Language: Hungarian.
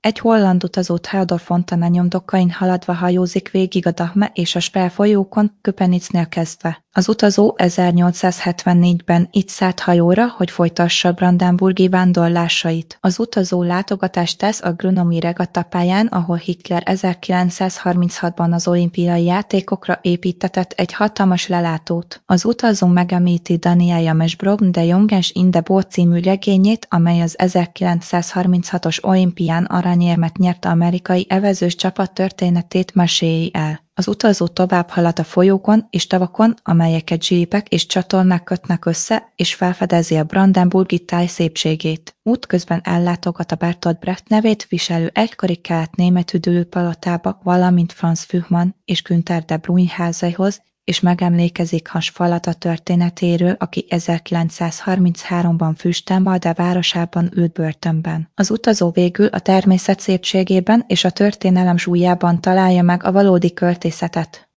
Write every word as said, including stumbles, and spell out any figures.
Egy holland utazó Theodor Fontana nyomdokain haladva hajózik végig a Dahme és a Spree folyókon Köpenicnél kezdve. Az utazó ezernyolcszázhetvennégyben itt szállt hajóra, hogy folytassa brandenburgi vándorlásait. Az utazó látogatást tesz a Grönomi regattapályán, ahol Hitler ezerkilencszázharminchatban az olimpiai játékokra építtetett egy hatalmas lelátót. Az utazó megemlíti Daniel Jamesbrom de Jongens in de Boot című regényét, amely az ezerkilencszázharminchatos olimpián aranyérmet nyert amerikai evezős csapat történetét meséli el. Az utazó tovább halad a folyókon és tavakon, amelyeket zsípek és csatornák kötnek össze, és felfedezi a brandenburgi táj szépségét. Útközben ellátogat a Bertolt Brecht nevét viselő egykori kelet-német üdülőpalotába, valamint Franz Fürmann és Günther de Bruyne házaihoz, és megemlékezik Hans Fallada történetéről, aki ezerkilencszázharmincháromban Fürstenwalde városában ült börtönben. Az utazó végül a természet szépségében és a történelem zsújában találja meg a valódi költészetet.